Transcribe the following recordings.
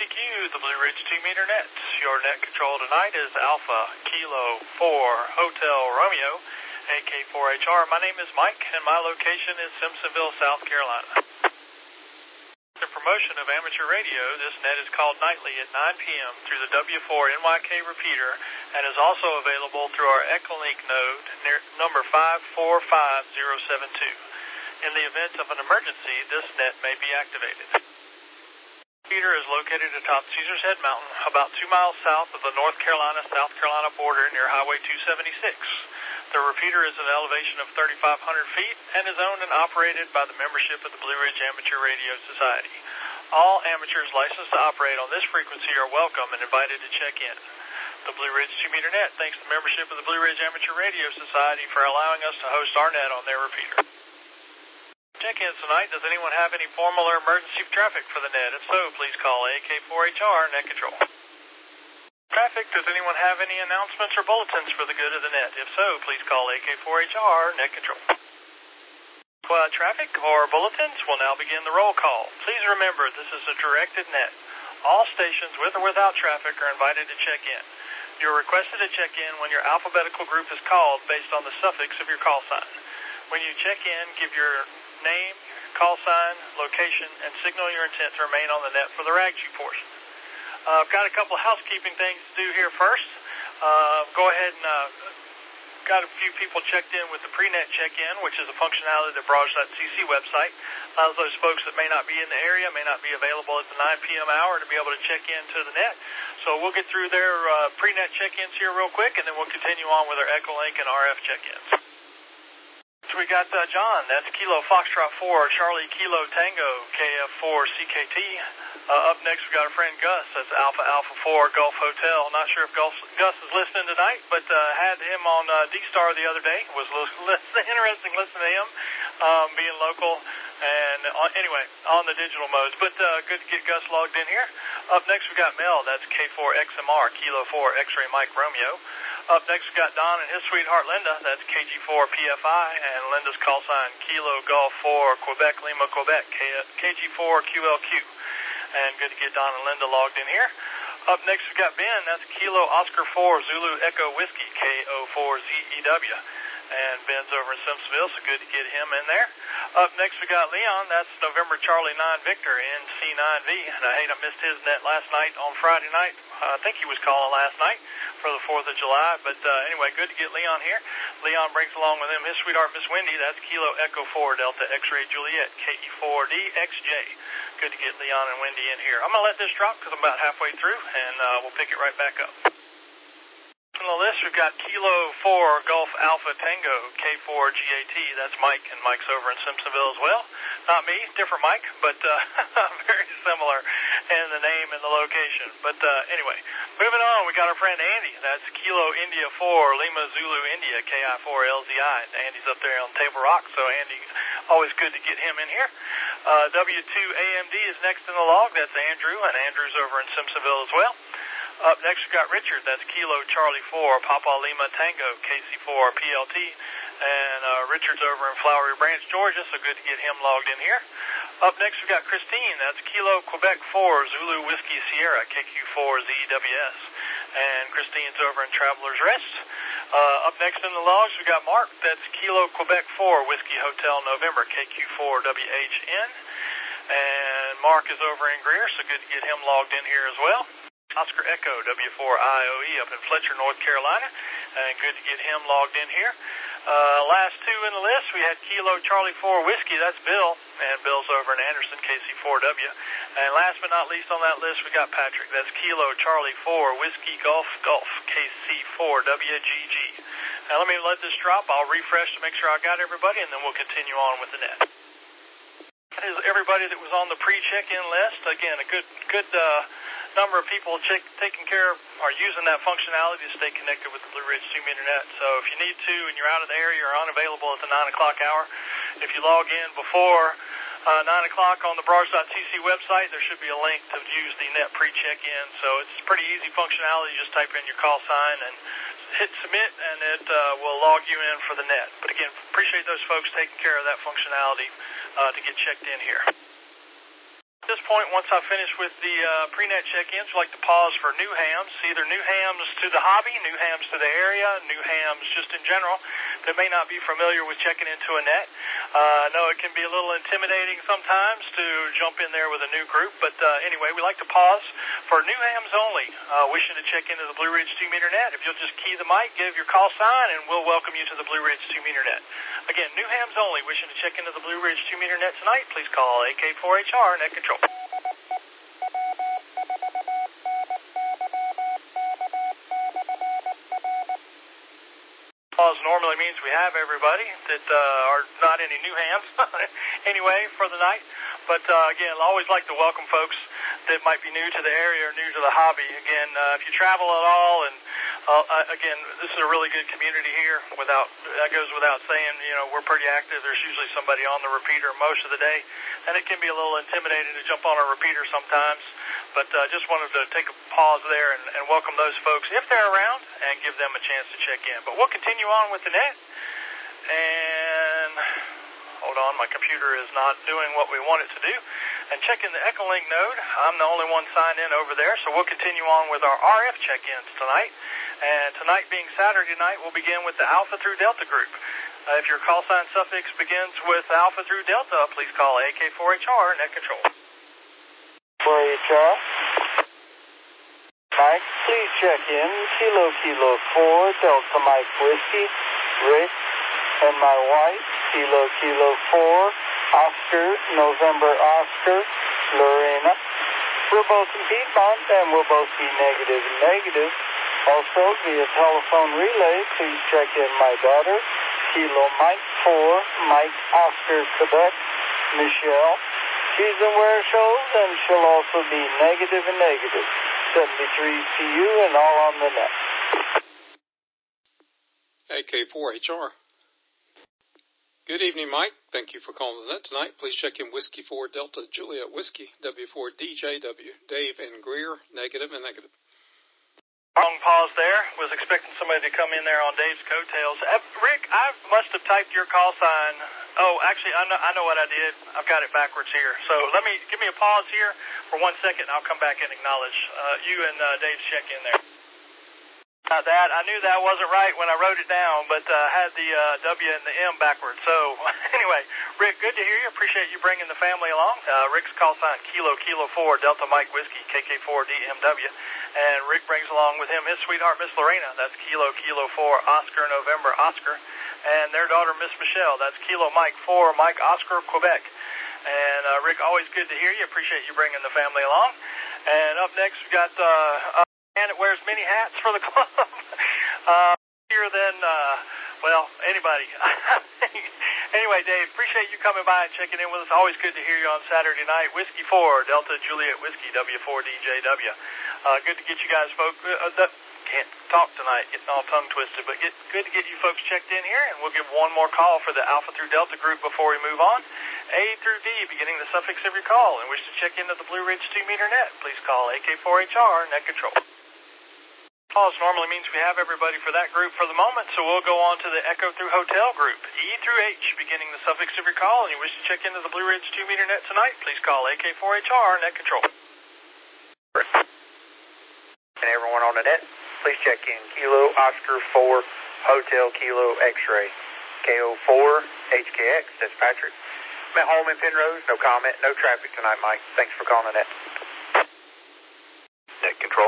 WTQ, the Blue Ridge 2-meter net. Your net control tonight is Alpha Kilo 4 Hotel Romeo, AK4HR. My name is Mike, and my location is Simpsonville, South Carolina. In promotion of amateur radio, this net is called nightly at 9 p.m. through the W4NYK repeater and is also available through our Echolink node near number 545072. In the event of an emergency, this net may be activated. The repeater is located atop Caesars Head Mountain, about 2 miles south of the North Carolina-South Carolina border near Highway 276. The repeater is at an elevation of 3,500 feet and is owned and operated by the membership of the Blue Ridge Amateur Radio Society. All amateurs licensed to operate on this frequency are welcome and invited to check in. The Blue Ridge 2-meter net thanks the membership of the Blue Ridge Amateur Radio Society for allowing us to host our net on their repeater. Check-ins tonight. Does anyone have any formal or emergency traffic for the net? If so, please call AK4HR Net Control. Traffic, does anyone have any announcements or bulletins for the good of the net? If so, please call AK4HR Net Control. Traffic or bulletins will now begin the roll call. Please remember, this is a directed net. All stations with or without traffic are invited to check in. You're requested to check in when your alphabetical group is called based on the suffix of your call sign. When you check in, give your name, call sign, location, and signal your intent to remain on the net for the RAGG portion. I've got a couple of housekeeping things to do here first. Go ahead and got a few people checked in with the pre-net check-in, which is a functionality of the Barrage.cc website. Allows those folks that may not be in the area, may not be available at the 9 p.m. hour to be able to check into the net. So we'll get through their pre-net check-ins here real quick, and then we'll continue on with our Echolink and RF check-ins. So we got John, that's Kilo Foxtrot 4, Charlie Kilo Tango, KF4 CKT. Up next we got our friend Gus, that's Alpha Alpha 4 Gulf Hotel. Not sure if Gus is listening tonight, but had him on D-Star the other day. Was interesting listening to him, being local, and anyway, on the digital modes. But good to get Gus logged in here. Up next we got Mel, that's K4XMR, Kilo 4 X-Ray Mike Romeo. Up next, we got Don and his sweetheart Linda. That's KG4PFI, and Linda's call sign Kilo Golf 4 Quebec Lima Quebec KG4QLQ. And good to get Don and Linda logged in here. Up next, we got Ben. That's Kilo Oscar 4 Zulu Echo Whiskey KO4ZEW. And Ben's over in Simpsonville, so good to get him in there. Up next, we got Leon. That's November Charlie 9 Victor NC9V. And I hate I missed his net last night on Friday night. I think he was calling last night for the 4th of July. But anyway, good to get Leon here. Leon brings along with him his sweetheart, Miss Wendy. That's Kilo Echo 4 Delta X-Ray Juliet KE4DXJ. Good to get Leon and Wendy in here. I'm going to let this drop because I'm about halfway through, and we'll pick it right back up. On the list, we've got Kilo 4 Golf Alpha Tango K4GAT. That's Mike, and Mike's over in Simpsonville as well. Not me, different Mike, but very similar in the name and the location. But anyway, moving on, we got our friend Andy. That's Kilo India 4 Lima Zulu India KI4LZI. Andy's up there on Table Rock, so Andy, always good to get him in here. W2AMD is next in the log. That's Andrew, and Andrew's over in Simpsonville as well. Up next, we got Richard. That's Kilo Charlie 4 Papa Lima Tango KC4 PLT. And Richard's over in Flowery Branch, Georgia, so good to get him logged in here. Up next, we got Christine. That's Kilo Quebec 4 Zulu Whiskey Sierra KQ4ZWS. And Christine's over in Traveler's Rest. Up next in the logs, we got Mark. That's Kilo Quebec 4 Whiskey Hotel November KQ4WHN. And Mark is over in Greer, so good to get him logged in here as well. Oscar Echo W4IOE up in Fletcher, North Carolina, and good to get him logged in here. Last two in the list, we had Kilo Charlie 4 Whiskey, that's Bill, and Bill's over in Anderson, KC4W. And last but not least on that list, we got Patrick, that's Kilo Charlie 4 Whiskey Golf Golf KC4WGG. Now let me let this drop, I'll refresh to make sure I got everybody, and then we'll continue on with the net. That is everybody that was on the pre-check-in list. Again, a good number of people taking care of or using that functionality to stay connected with the Blue Ridge 2-meter net. So if you need to and you're out of the area or unavailable at the 9 o'clock hour, if you log in before 9 o'clock on the Barrage.cc website, there should be a link to use the net pre-check-in. So it's pretty easy functionality. You just type in your call sign and hit submit, and it will log you in for the net. But again, appreciate those folks taking care of that functionality to get checked in here. At this point, once I finish with the pre-net check-ins, I'd like to pause for new hams, either new hams to the hobby, new hams to the area, new hams just in general that may not be familiar with checking into a net. I know it can be a little intimidating sometimes to jump in there with a new group, but anyway, we like to pause for new hams only, wishing to check into the Blue Ridge 2-meter net. If you'll just key the mic, give your call sign, and we'll welcome you to the Blue Ridge 2-meter net. Again, new hams only, wishing to check into the Blue Ridge 2-meter net tonight, please call AK4HR Net Control. Pause normally means we have everybody that are not any new hams anyway for the night. But again, I always like to welcome folks that might be new to the area or new to the hobby. Again, if you travel at all, and again, this is a really good community here. That goes without saying. You know, we're pretty active. There's usually somebody on the repeater most of the day, and it can be a little intimidating to jump on a repeater sometimes. But just wanted to take a pause there and welcome those folks if they're around and give them a chance to check in. But we'll continue on with the net. And hold on, my computer is not doing what we want it to do. And checking the Echolink node, I'm the only one signed in over there, so we'll continue on with our RF check-ins tonight. And tonight being Saturday night, we'll begin with the Alpha through Delta group. If your call sign suffix begins with Alpha through Delta, please call AK4HR Net Control. 4HR. Mike, please check in. Kilo 4, Delta Mike Whiskey, Rick, and my wife, Kilo 4, Oscar, November Oscar, Lorena. We're both in Piedmont, and we'll both be negative. Also, via telephone relay, please check in my daughter, Kilo Mike 4, Mike Oscar, Quebec, Michelle. She's in Ware Shoals, and she'll also be negative. 73 CU and all on the net. AK4HR. Good evening, Mike. Thank you for calling the net tonight. Please check in Whiskey 4 Delta Juliet Whiskey, W4 DJW, Dave and Greer, negative. Long pause there. Was expecting somebody to come in there on Dave's coattails. Rick, I must have typed your call sign. Oh, actually, I know what I did. I've got it backwards here. So give me a pause here for 1 second, and I'll come back and acknowledge you and Dave's check in there. I knew that wasn't right when I wrote it down, but I had the W and the M backwards. So anyway, Rick, good to hear you. Appreciate you bringing the family along. Rick's call sign Kilo 4 Delta Mike Whiskey KK4 DMW, and Rick brings along with him his sweetheart Miss Lorena. That's Kilo 4 Oscar November Oscar, and their daughter Miss Michelle. That's Kilo Mike 4 Mike Oscar Quebec. And Rick, always good to hear you. Appreciate you bringing the family along. And up next we got man that wears many hats for the club. Here than, anybody. Anyway, Dave, appreciate you coming by and checking in with us. Always good to hear you on Saturday night. Whiskey 4, Delta Juliet Whiskey, W4 DJW. Good to get you guys, folks. Can't talk tonight, getting all tongue-twisted, but good to get you folks checked in here, and we'll give one more call for the Alpha through Delta group before we move on. A through D, beginning the suffix of your call, and wish to check into the Blue Ridge 2-meter net. Please call AK4HR Net Control. Pause normally means we have everybody for that group for the moment, so we'll go on to the Echo through Hotel group. E through H, beginning the suffix of your call, and you wish to check into the Blue Ridge 2-meter net tonight, please call AK4HR Net Control. And everyone on the net, please check in Kilo Oscar 4 Hotel Kilo X-Ray. KO4 HKX, that's Patrick. I'm at home in Penrose, no comment, no traffic tonight, Mike. Thanks for calling the net. Net Control.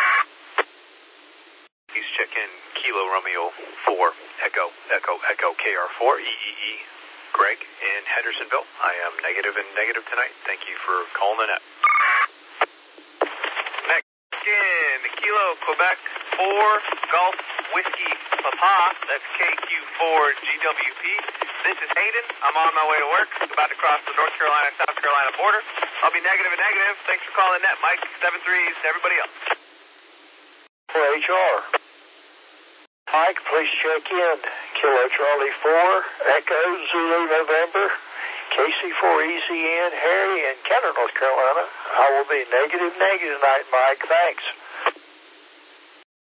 Please check in Kilo Romeo 4 Echo KR4 EEE Greg in Hendersonville. I am negative tonight. Thank you for calling the net. Next in Kilo Quebec 4 Golf Whiskey Papa. That's KQ4 GWP. This is Hayden. I'm on my way to work. About to cross the North Carolina-South Carolina border. I'll be negative. Thanks for calling net, Mike. 7-3s to everybody else. For HR. Mike, please check in. Kilo Charlie 4, Echo Zulu November, KC4 ECN, Harry in Kenner, North Carolina. I will be negative tonight, Mike. Thanks.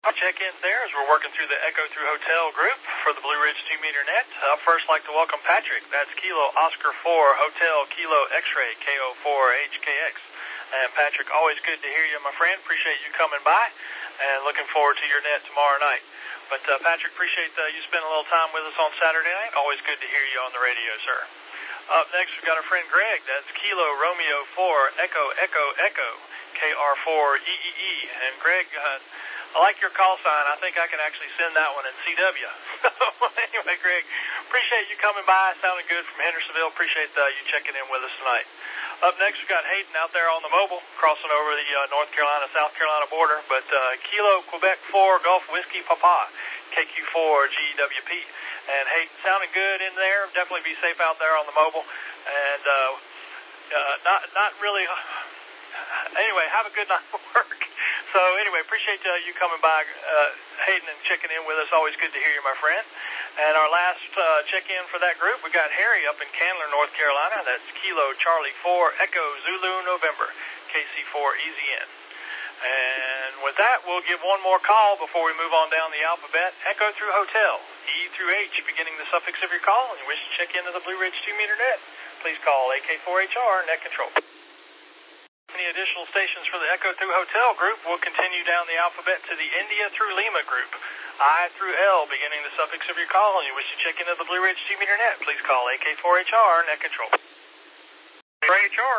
Check in there as we're working through the Echo Through Hotel group for the Blue Ridge 2-meter net. First, like to welcome Patrick. That's Kilo Oscar 4 Hotel Kilo X-ray KO4HKX. And Patrick, always good to hear you, my friend. Appreciate you coming by, and looking forward to your net tomorrow night. But Patrick, appreciate you spending a little time with us on Saturday night. Always good to hear you on the radio, sir. Up next, we've got our friend Greg. That's Kilo Romeo 4 Echo Echo Echo KR4EEE. And Greg, I like your call sign. I think I can actually send that one in CW. So anyway, Greg, appreciate you coming by. Sounded good from Hendersonville. Appreciate you checking in with us tonight. Up next, we've got Hayden out there on the mobile, crossing over the North Carolina-South Carolina border. But Kilo Quebec 4 Gulf Whiskey Papa, KQ4GWP. And Hayden, sounding good in there. Definitely be safe out there on the mobile. And not really... Anyway, have a good night at work. So anyway, appreciate you coming by, Hayden, and checking in with us. Always good to hear you, my friend. And our last check-in for that group, we got Harry up in Candler, North Carolina. That's Kilo Charlie 4 Echo Zulu November, KC4EZN. And with that, we'll give one more call before we move on down the alphabet. Echo through Hotel, E through H, beginning the suffix of your call, and you wish to check into the Blue Ridge 2-meter net, please call AK4HR Net Control. Any additional stations for the Echo through Hotel group will continue down the alphabet to the India through Lima group, I through L, beginning the suffix of your call, and you wish to check into the Blue Ridge 2-meter net, please call AK4HR Net Control. 4HR.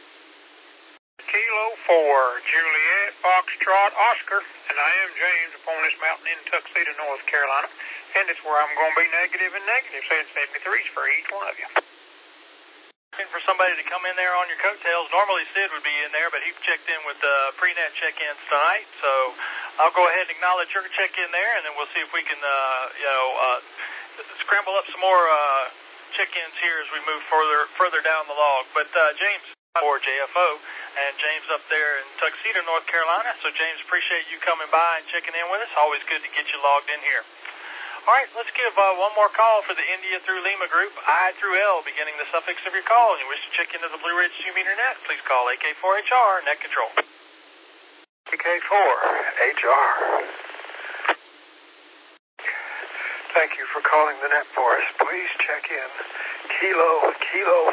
Kilo 4, Juliet, Foxtrot, Oscar, and I am James upon this mountain in Tuxedo, North Carolina, and it's where I'm going to be negative and negative, saying 73s for each one of you. For somebody to come in there on your coattails. Normally Sid would be in there, but he checked in with pre-net check-ins tonight, so I'll go ahead and acknowledge your check-in there, and then we'll see if we can, scramble up some more check-ins here as we move further down the log. But James, or JFO, and James up there in Tuxedo, North Carolina. So James, appreciate you coming by and checking in with us. Always good to get you logged in here. All right, let's give one more call for the India through Lima group, I through L, beginning the suffix of your call, and you wish to check into the Blue Ridge 2-meter net, please call AK4HR Net Control. AK4HR. Thank you for calling the net for us. Please check in. Kilo 4.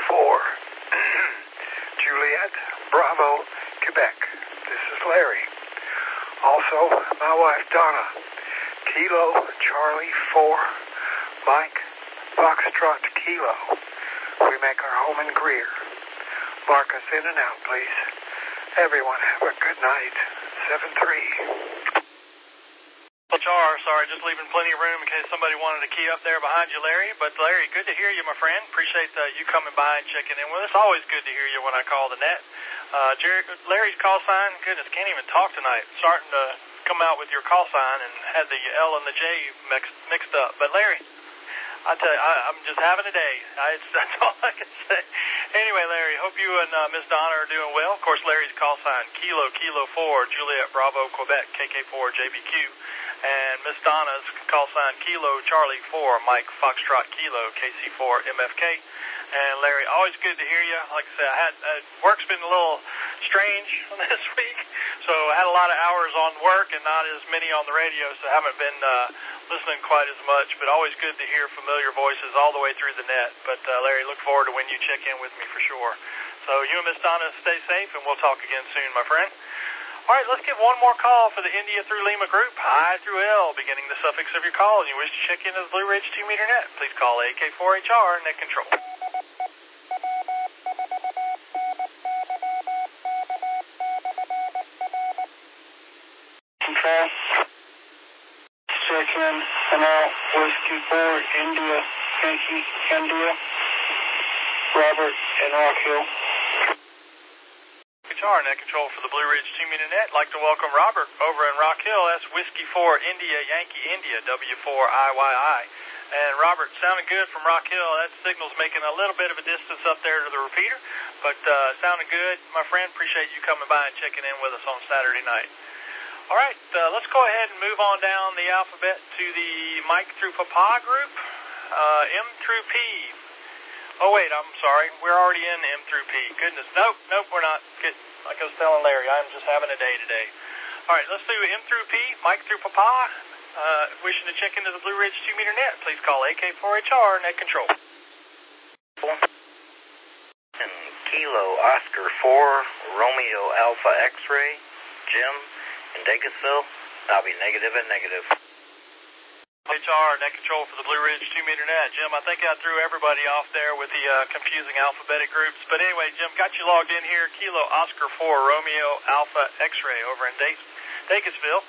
Juliet, Bravo, Quebec. This is Larry. Also, my wife, Donna. Kilo, Charlie 4, Mike, Foxtrot, Kilo. We make our home in Greer. Mark us in and out, please. Everyone have a good night. 7-3. Sorry, just leaving plenty of room in case somebody wanted to key up there behind you, Larry. But Larry, good to hear you, my friend. Appreciate you coming by and checking in with us. Always good to hear you when I call the net. Larry's call sign, goodness, can't even talk tonight. Starting to come out with your call sign and had the L and the J mixed up. But Larry, I tell you, I'm just having a day. That's all I can say. Anyway, Larry, hope you and Miss Donna are doing well. Of course, Larry's call sign, Kilo 4, Juliet, Bravo, Quebec, KK4, JBQ. And Miss Donna's call sign, Kilo, Charlie 4, Mike, Foxtrot, Kilo, KC4, MFK. And Larry, always good to hear you. Like I said, work's been a little strange this week, so I had a lot of hours on work and not as many on the radio, so I haven't been listening quite as much, but always good to hear familiar voices all the way through the net. But Larry, look forward to when you check in with me for sure. So you and Miss Donna stay safe, and we'll talk again soon, my friend. All right, let's give one more call for the India through Lima group, I through L, beginning the suffix of your call, and you wish to check into the Blue Ridge 2-meter net, please call AK4HR Net Control. Control. Check in and out, Whiskey 4, India, Yankee, India, Robert, and Rock Hill. HR Net Control for the Blue Ridge 2-meter net. Like to welcome Robert over in Rock Hill. That's Whiskey 4 India Yankee India W4IYI. And Robert, sounding good from Rock Hill. That signal's making a little bit of a distance up there to the repeater, but sounding good, my friend. Appreciate you coming by and checking in with us on Saturday night. All right, let's go ahead and move on down the alphabet to the Mike through Papa group, M through P. Oh, wait, I'm sorry. We're already in M through P. Goodness. Nope, we're not. Like I was telling Larry, I'm just having a day today. All right, let's do M through P, Mike through Papa. Wishing to check into the Blue Ridge 2-meter net, please call AK4HR, net control. And Kilo Oscar 4, Romeo Alpha X-ray, Jim in Dacusville. I'll be negative and negative. HR, net control for the Blue Ridge 2-meter net. Jim, I think I threw everybody off there with the confusing alphabetic groups. But anyway, Jim, got you logged in here. Kilo Oscar 4, Romeo Alpha X-ray over in Dacusville,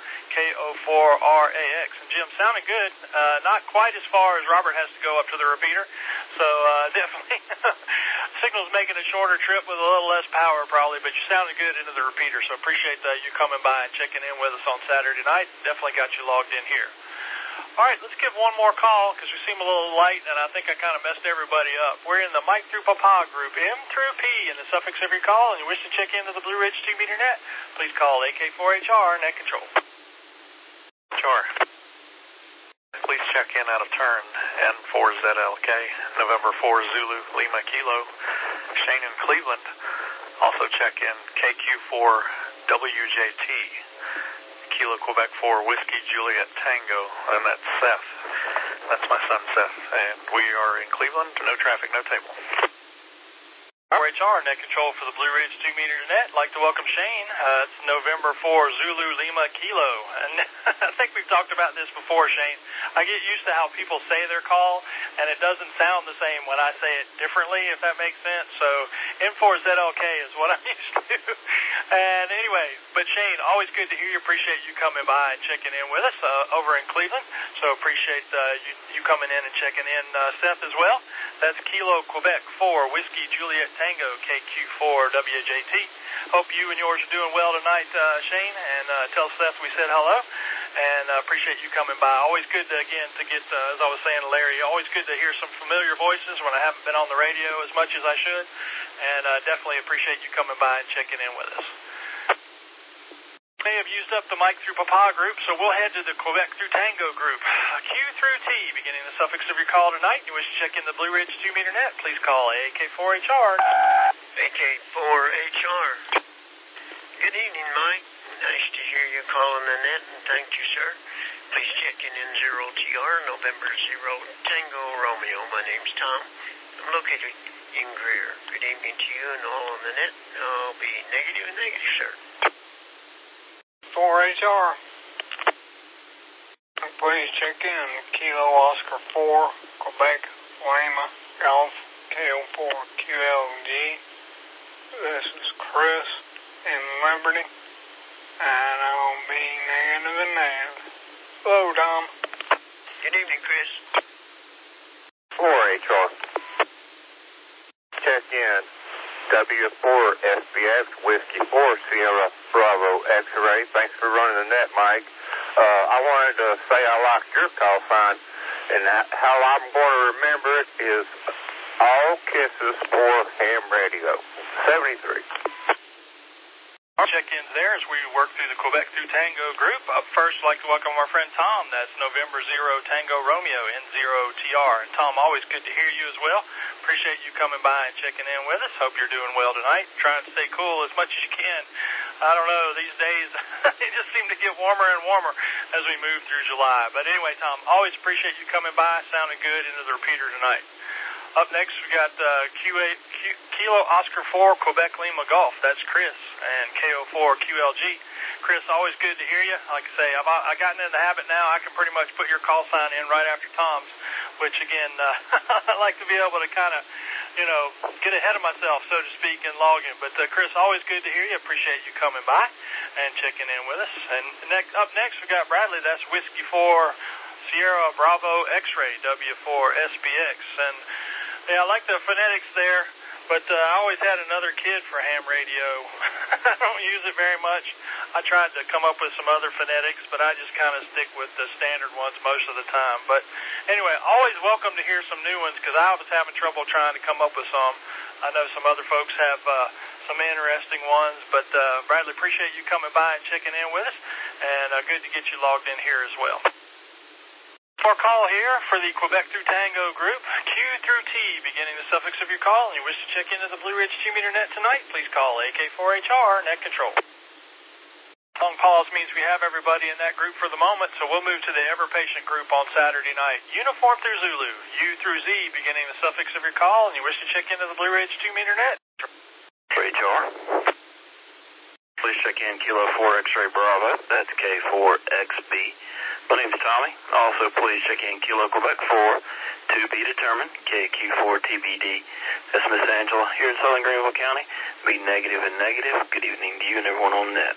KO4RAX. And Jim, sounding good. Not quite as far as Robert has to go up to the repeater. So definitely signal's making a shorter trip with a little less power probably, but you sounded good into the repeater. So appreciate you coming by and checking in with us on Saturday night. Definitely got you logged in here. All right, let's give one more call because we seem a little light, and I think I kind of messed everybody up. We're in the Mike through Papa group, M through P, in the suffix of your call, and you wish to check into the Blue Ridge 2-meter net, please call AK4HR, net control. Sure. Please check in out of turn, N4ZLK, November 4 Zulu, Lima Kilo, Shane in Cleveland. Also check in KQ4WJT. Kilo Quebec 4 Whiskey Juliet Tango, and that's Seth. That's my son Seth, and we are in Cleveland. No traffic, no table. HR, net control for the Blue Ridge 2-meter net. I'd like to welcome Shane. It's November 4 Zulu Lima Kilo, and I think we've talked about this before, Shane. I get used to how people say their call, and it doesn't sound the same when I say it differently, if that makes sense. So M4ZLK is what I'm used to. And anyway, but Shane, always good to hear you. Appreciate you coming by and checking in with us over in Cleveland. So appreciate you coming in and checking in, Seth, as well. That's Kilo Quebec 4 Whiskey Juliet Tango KQ4WJT. Hope you and yours are doing well tonight, Shane, and tell Seth we said hello, and appreciate you coming by. Always good to get, as I was saying to Larry, always good to hear some familiar voices when I haven't been on the radio as much as I should, and definitely appreciate you coming by and checking in with us. May have used up the Mike through Papa group, so we'll head to the Quebec through Tango group. Q through T, beginning the suffix of your call tonight. You wish to check in the Blue Ridge 2-meter net, please call AK4HR. AK4HR. Good evening, Mike. Nice to hear you calling the net, and thank you, sir. Please check in 0TR, November 0 Tango Romeo. My name's Tom. I'm located in Greer. Good evening to you and all on the net. I'll be negative and negative, sir. 4HR. Please check in Kilo Oscar 4, Quebec, Lima, Golf, KO4QLG. This is Chris in Liberty, and I'll be negative and negative. Hello, Tom. Good evening, Chris. 4HR. Check in W4SBX Whiskey 4 Sierra Bravo X-ray. Thanks for running the net, Mike. I wanted to say I liked your call sign, and how I'm going to remember it is all kisses for ham radio. 73. Our check-ins there as we work through the Quebec through Tango group. Up first, I'd like to welcome our friend Tom. That's November 0 Tango Romeo N0TR. And Tom, always good to hear you as well. Appreciate you coming by and checking in with us. Hope you're doing well tonight. Trying to stay cool as much as you can. I don't know, these days they just seem to get warmer and warmer as we move through July. But anyway, Tom, always appreciate you coming by. Sounding good into the repeater tonight. Up next, we got Kilo Oscar 4 Quebec Lima Golf. That's Chris, and KO4QLG. Chris, always good to hear you. Like I say, I've gotten in the habit now. I can pretty much put your call sign in right after Tom's, which again, I like to be able to kind of, get ahead of myself, so to speak, and log in. But Chris, always good to hear you. Appreciate you coming by and checking in with us. And up next, we got Bradley. That's Whiskey 4 Sierra Bravo X-ray W4SBX. And yeah, I like the phonetics there, but I always had another kid for ham radio. I don't use it very much. I tried to come up with some other phonetics, but I just kind of stick with the standard ones most of the time. But anyway, always welcome to hear some new ones because I was having trouble trying to come up with some. I know some other folks have some interesting ones, but Bradley, appreciate you coming by and checking in with us, and good to get you logged in here as well. For a call here for the Quebec through Tango group, Q through T, beginning the suffix of your call, and you wish to check into the Blue Ridge 2-meter net tonight, please call AK4HR, net control. On pause means we have everybody in that group for the moment, so we'll move to the ever-patient group on Saturday night. Uniform through Zulu, U through Z, beginning the suffix of your call, and you wish to check into the Blue Ridge 2-meter net. HR. Please check in Kilo 4 X-ray Bravo. That's K4XB. My name's Tommy. Also, please check in Kilo Quebec 4 to be determined, KQ4TBD. That's Miss Angela here in Southern Greenville County. Be negative and negative. Good evening to you and everyone on net.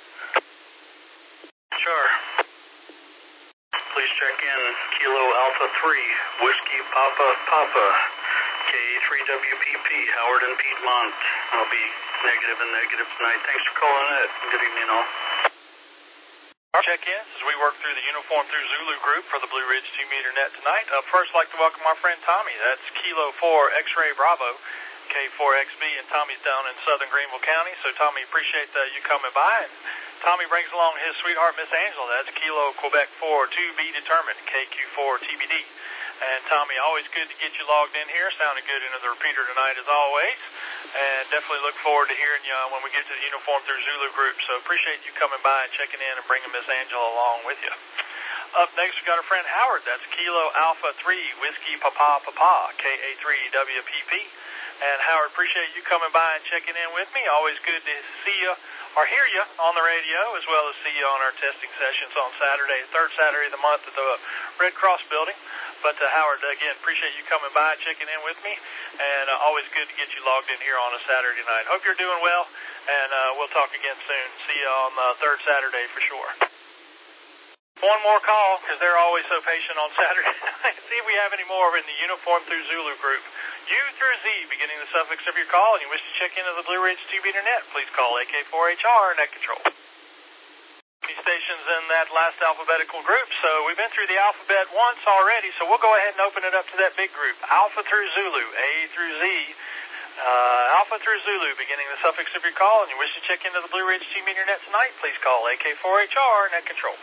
Sure. Please check in Kilo Alpha 3, Whiskey Papa Papa, K3WPP, Howard and Piedmont. I'll be negative and negative tonight. Thanks for calling it. Good evening all. Check-ins as we work through the Uniform through Zulu group for the Blue Ridge 2-meter net tonight. First, I'd like to welcome our friend Tommy. That's Kilo 4 X-ray Bravo, K4XB, and Tommy's down in Southern Greenville County. So, Tommy, appreciate you coming by. And Tommy brings along his sweetheart, Miss Angela. That's Kilo Quebec 4 to be determined, KQ4TBD. And, Tommy, always good to get you logged in here. Sounded good into the repeater tonight, as always. And definitely look forward to hearing you when we get to the Uniform through Zulu group. So appreciate you coming by and checking in and bringing Miss Angela along with you. Up next, we got our friend Howard. That's Kilo Alpha 3, Whiskey Papa Papa, KA3WPP. And Howard, appreciate you coming by and checking in with me. Always good to see you or hear you on the radio, as well as see you on our testing sessions on Saturday, third Saturday of the month at the Red Cross building. But Howard, again, appreciate you coming by, checking in with me, and always good to get you logged in here on a Saturday night. Hope you're doing well, and we'll talk again soon. See you on the third Saturday for sure. One more call, because they're always so patient on Saturday night. See if we have any more in the Uniform through Zulu group. U through Z, beginning the suffix of your call, and you wish to check into the Blue Ridge 2-meter net, please call AK4HR, net control. Stations in that last alphabetical group, so we've been through the alphabet once already, so we'll go ahead and open it up to that big group. Alpha through Zulu, A through Z, Alpha through Zulu, beginning the suffix of your call, and you wish to check into the Blue Ridge 2-meter net tonight, please call AK4HR, net control.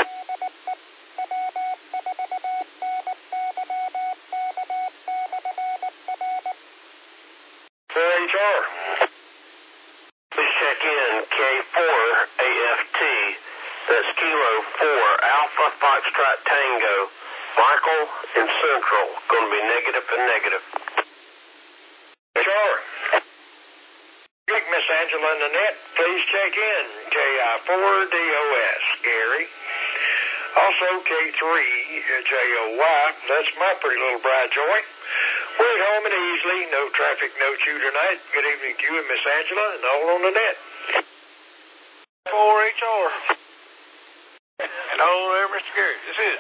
HR. Please check in K4AFT. That's Kilo 4 Alpha Foxtrot Tango, Michael in Central. Going to be negative and negative. Sure. Miss Angela in the net, please check in KI4DOS, Gary. Also K3JOY, that's my pretty little bride joint. We're at home and easily, no traffic, no chew tonight. Good evening to you and Miss Angela and all on the net. 4HR. And hello there, Mr. Gary. This is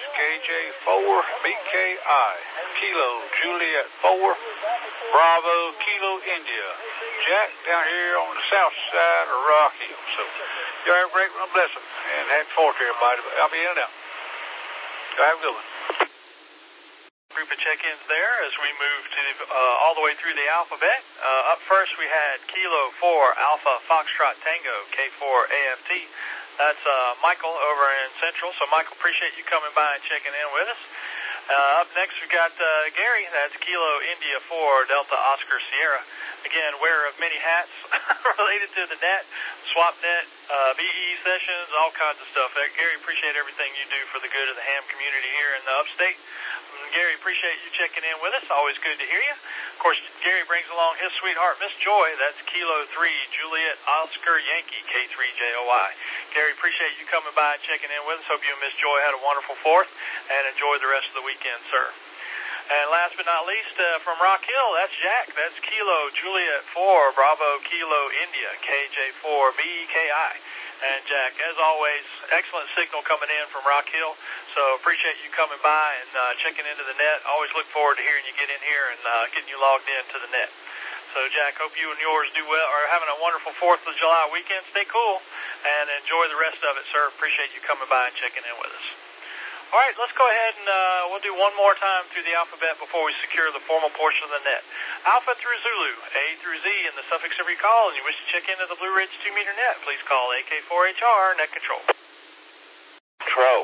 KJ4BKI, Kilo Juliet 4, Bravo Kilo India. Jack down here on the south side of Rock Hill. So, y'all have a great one, bless them, and happy 4th to everybody. I'll be in and out. Y'all have a good one. Group of check-ins there as we move to all the way through the alphabet. Up first, we had Kilo 4 Alpha Foxtrot Tango, K4AFT. That's Michael over in Central. So, Michael, appreciate you coming by and checking in with us. Up next, we got Gary. That's Kilo India 4 Delta Oscar Sierra. Again, wearer of many hats related to the net, SwapNet, BE sessions, all kinds of stuff. Gary, appreciate everything you do for the good of the ham community here in the upstate. Gary, appreciate you checking in with us. Always good to hear you. Of course, Gary brings along his sweetheart, Miss Joy. That's Kilo 3 Juliet Oscar Yankee, K3JOY. Gary, appreciate you coming by and checking in with us. Hope you and Miss Joy had a wonderful 4th and enjoy the rest of the weekend, sir. And last but not least, from Rock Hill, that's Jack. That's Kilo Juliet 4 Bravo Kilo India, KJ4BKI. And Jack, as always, excellent signal coming in from Rock Hill. So appreciate you coming by and checking into the net. Always look forward to hearing you get in here and getting you logged into the net. So Jack, hope you and yours do well, are having a wonderful 4th of July weekend. Stay cool and enjoy the rest of it, sir. Appreciate you coming by and checking in with us. All right, let's go ahead and we'll do one more time through the alphabet before we secure the formal portion of the net. Alpha through Zulu, A through Z, and the suffix of your call, and you wish to check into the Blue Ridge 2-meter net, please call AK4HR, net control. Control.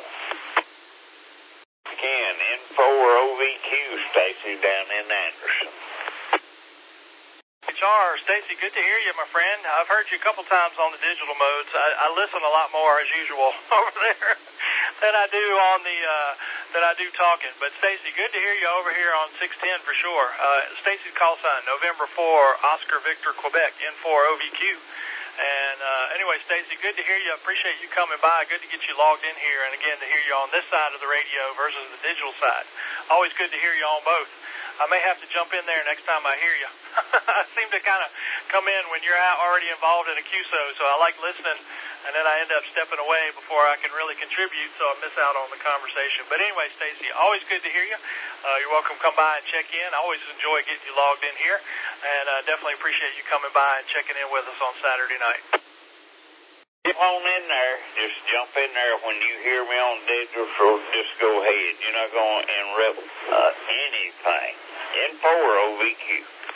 Again, N4 OVQ station down in Anderson. HR, K4HR. Stacy, good to hear you, my friend. I've heard you a couple times on the digital modes. I listen a lot more, as usual, over there than I do on the than I do talking. But Stacy, good to hear you over here on 610 for sure. Stacy's call sign, November 4, Oscar Victor, Quebec, N4 OVQ. And anyway, Stacy, good to hear you. I appreciate you coming by. Good to get you logged in here, and again to hear you on this side of the radio versus the digital side. Always good to hear you on both. I may have to jump in there next time I hear you. I seem to kind of come in when you're already involved in a QSO, so I like listening, and then I end up stepping away before I can really contribute, so I miss out on the conversation. But anyway, Stacy, always good to hear you. You're welcome to come by and check in. I always enjoy getting you logged in here, and definitely appreciate you coming by and checking in with us on Saturday night. Jump on in there. Just jump in there when you hear me on digital, so just go ahead. You're not going to interrupt anything. N4 OVQ.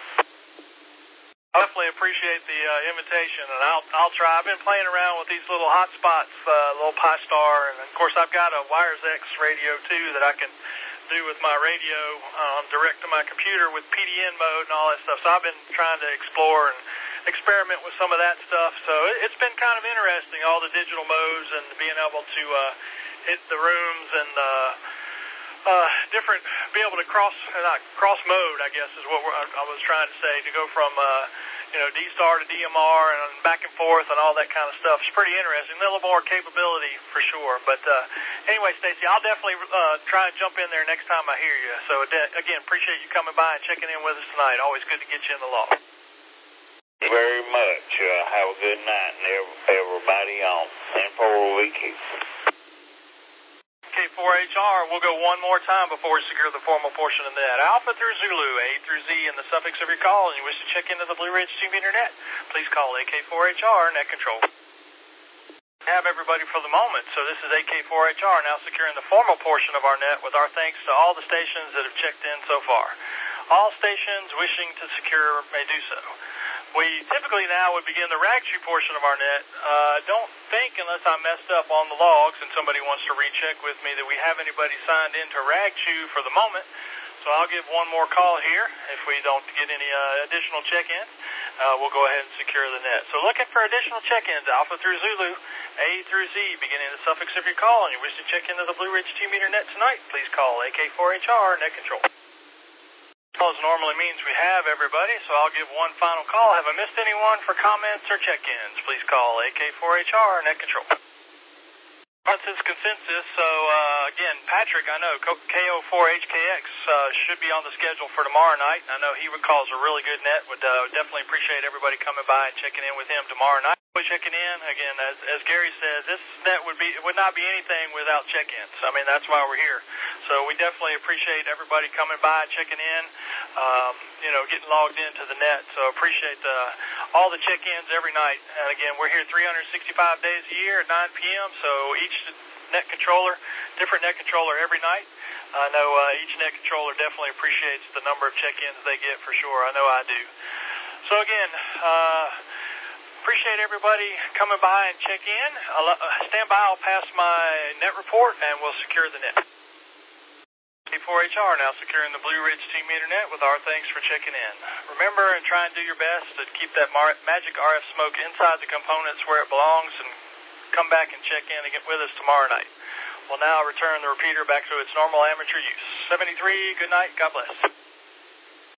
I definitely appreciate the invitation, and I'll try. I've been playing around with these little hotspots, little Pi-Star, and of course I've got a Wires X radio too that I can do with my radio direct to my computer with PDN mode and all that stuff. So I've been trying to explore and experiment with some of that stuff. So it's been kind of interesting, all the digital modes and being able to hit the rooms and different, be able to cross mode, I guess is what I was trying to say, to go from D-Star to DMR and back and forth and all that kind of stuff. It's pretty interesting. A little more capability for sure. But anyway, Stacy, I'll definitely try and jump in there next time I hear you. So again, appreciate you coming by and checking in with us tonight. Always good to get you in the log. Very much. Have a good night, and everybody on N4OVQ. K4HR, we'll go one more time before we secure the formal portion of that. Alpha through Zulu, A through Z, and the suffix of your call, and you wish to check into the Blue Ridge 2-meter net, please call AK4HR Net Control. Have everybody for the moment, so this is AK4HR now securing the formal portion of our net with our thanks to all the stations that have checked in so far. All stations wishing to secure may do so. We typically now would begin the RAGCHU portion of our net. Don't think, unless I messed up on the logs and somebody wants to recheck with me, that we have anybody signed into RAGCHU for the moment. So I'll give one more call here. If we don't get any additional check-ins, we'll go ahead and secure the net. So looking for additional check-ins, Alpha through Zulu, A through Z, beginning the suffix of your call, and you wish to check into the Blue Ridge 2-meter net tonight, please call AK4HR Net Control. As normally means we have everybody, so I'll give one final call. Have I missed anyone for comments or check-ins? Please call AK4HR Net Control. It's consensus, so again, Patrick, I know KO4HKX should be on the schedule for tomorrow night. I know he recalls a really good net. Would definitely appreciate everybody coming by and checking in with him tomorrow night. Checking in again, as Gary says, this net would not be anything without check-ins. I mean, that's why we're here. So we definitely appreciate everybody coming by, checking in, getting logged into the net. So appreciate all the check-ins every night. And again, we're here 365 days a year at 9 p.m. So each net controller, different net controller every night. I know each net controller definitely appreciates the number of check-ins they get for sure. I know I do. So again, appreciate everybody coming by and check in. Stand by, I'll pass my net report, and we'll secure the net. K4HR now securing the Blue Ridge 2-meter net with our thanks for checking in. Remember and try and do your best to keep that magic RF smoke inside the components where it belongs, and come back and check in and get with us tomorrow night. We'll now return the repeater back to its normal amateur use. 73, good night, God bless.